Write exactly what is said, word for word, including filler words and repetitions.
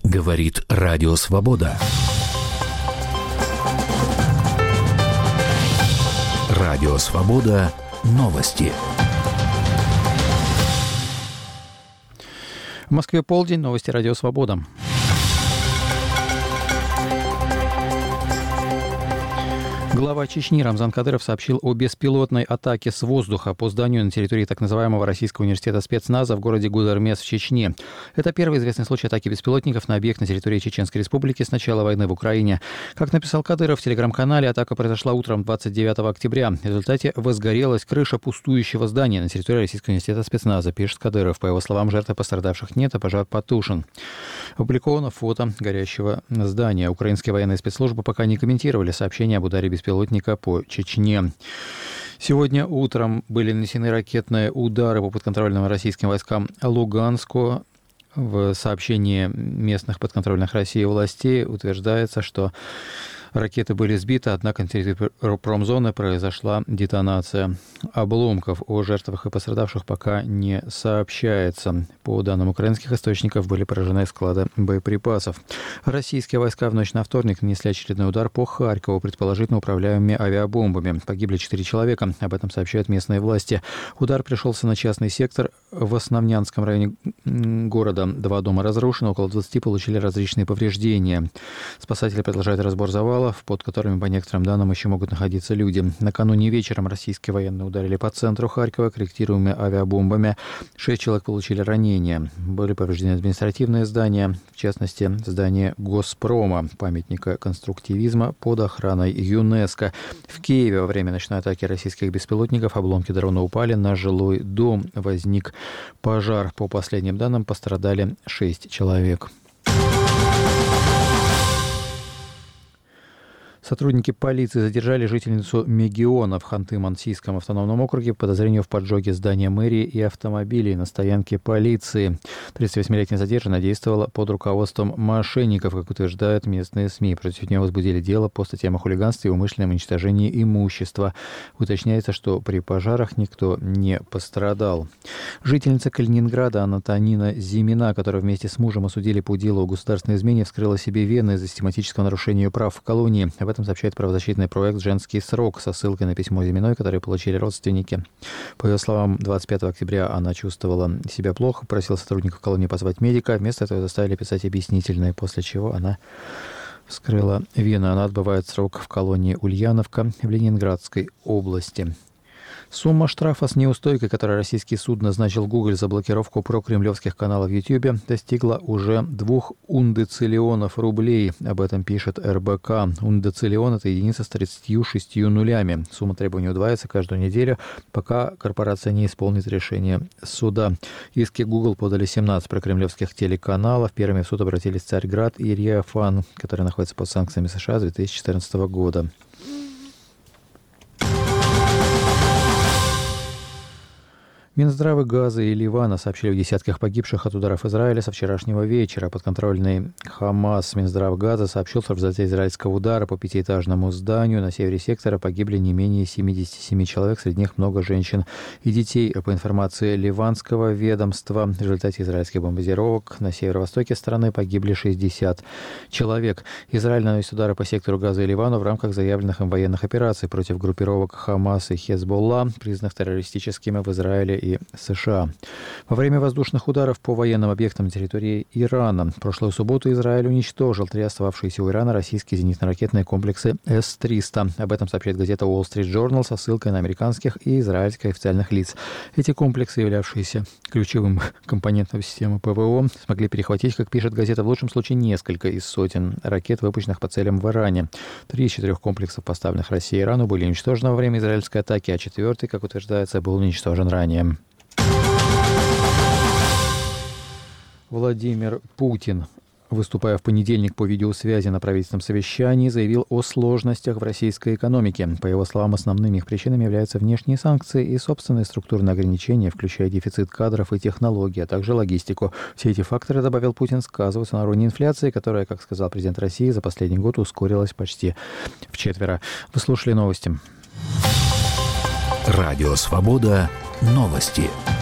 Говорит Радио Свобода. Радио Свобода. Новости. В Москве полдень. Новости Радио Свобода. Глава Чечни Рамзан Кадыров сообщил о беспилотной атаке с воздуха по зданию на территории так называемого Российского университета спецназа в городе Гудермес в Чечне. Это первый известный случай атаки беспилотников на объект на территории Чеченской Республики с начала войны в Украине. Как написал Кадыров в телеграм-канале, атака произошла утром двадцать девятого октября. В результате возгорелась крыша пустующего здания на территории Российского университета спецназа, пишет Кадыров. По его словам, жертв и пострадавших нет, а пожар потушен. Опубликовано фото горящего здания. Украинские военные спецслужбы пока не комментировали сообщение об ударе беспилотника по Чечне. Сегодня утром были нанесены ракетные удары по подконтрольным российским войскам Луганску. В сообщении местных подконтрольных России властей утверждается, что ракеты были сбиты, однако на территории промзоны произошла детонация обломков. О жертвах и пострадавших пока не сообщается. По данным украинских источников, были поражены склады боеприпасов. Российские войска в ночь на вторник нанесли очередной удар по Харькову, предположительно управляемыми авиабомбами. Погибли четыре человека, об этом сообщают местные власти. Удар пришелся на частный сектор в Основнянском районе города. Два дома разрушены, около двадцати получили различные повреждения. Спасатели продолжают разбор завала, под которыми, по некоторым данным, еще могут находиться люди. Накануне вечером российские военные ударили по центру Харькова корректируемыми авиабомбами. Шесть человек получили ранения. Были повреждены административные здания, в частности, здание Госпрома, памятника конструктивизма под охраной ЮНЕСКО. В Киеве во время ночной атаки российских беспилотников обломки дрона упали на жилой дом. Возник пожар. По последним данным, пострадали шесть человек. Сотрудники полиции задержали жительницу Мегиона в Ханты-Мансийском автономном округе по подозрению в поджоге здания мэрии и автомобилей на стоянке полиции. тридцативосьмилетняя задержанная действовала под руководством мошенников, как утверждают местные СМИ. Против нее возбудили дело по статьям о хулиганстве и умышленном уничтожении имущества. Уточняется, что при пожарах никто не пострадал. Жительница Калининграда Антонина Зимина, которая вместе с мужем осудили по делу о государственной измене, вскрыла себе вены из-за систематического нарушения ее прав в колонии. Об этом сообщает правозащитный проект «Женский срок» со ссылкой на письмо Зиминой, которое получили родственники. По ее словам, двадцать пятого октября она чувствовала себя плохо, просила сотрудников колонии позвать медика. Вместо этого заставили писать объяснительные, после чего она вскрыла вены. Она отбывает срок в колонии Ульяновка в Ленинградской области. Сумма штрафа с неустойкой, которую российский суд назначил Google за блокировку прокремлевских каналов в YouTube, достигла уже двух ундециллионов рублей. Об этом пишет эр бэ ка. Ундециллион – это единица с тридцатью шестью нулями. Сумма требований удваивается каждую неделю, пока корпорация не исполнит решение суда. Иски Google подали семнадцать прокремлевских телеканалов. Первыми в суд обратились Царьград и Риафан, которые находятся под санкциями США с две тысячи четырнадцатого года. Минздравы Газа и Ливана сообщили о десятках погибших от ударов Израиля со вчерашнего вечера. Подконтрольный Хамас Минздрав Газа сообщил, что в результате израильского удара по пятиэтажному зданию на севере сектора погибли не менее семидесяти семи человек, среди них много женщин и детей. По информации ливанского ведомства, в результате израильских бомбардировок на северо-востоке страны погибли шестьдесят человек. Израиль наносит удары по сектору Газа и Ливану в рамках заявленных им военных операций против группировок Хамас и Хезболла, признанных террористическими в Израиле и США. Во время воздушных ударов по военным объектам на территории Ирана в прошлую субботу Израиль уничтожил три остававшиеся у Ирана российские зенитно-ракетные комплексы эс триста. Об этом сообщает газета Wall Street Journal со ссылкой на американских и израильских официальных лиц. Эти комплексы, являвшиеся ключевым компонентом системы ПВО, смогли перехватить, как пишет газета, в лучшем случае несколько из сотен ракет, выпущенных по целям в Иране. Три из четырех комплексов, поставленных Россией и Ирану, были уничтожены во время израильской атаки, а четвертый, как утверждается, был уничтожен ранее. Владимир Путин, выступая в понедельник по видеосвязи на правительственном совещании, заявил о сложностях в российской экономике. По его словам, основными их причинами являются внешние санкции и собственные структурные ограничения, включая дефицит кадров и технологий, а также логистику. Все эти факторы, добавил Путин, сказываются на уровне инфляции, которая, как сказал президент России, за последний год ускорилась почти вчетверо. Вы слушали новости. Радио Свобода. Новости.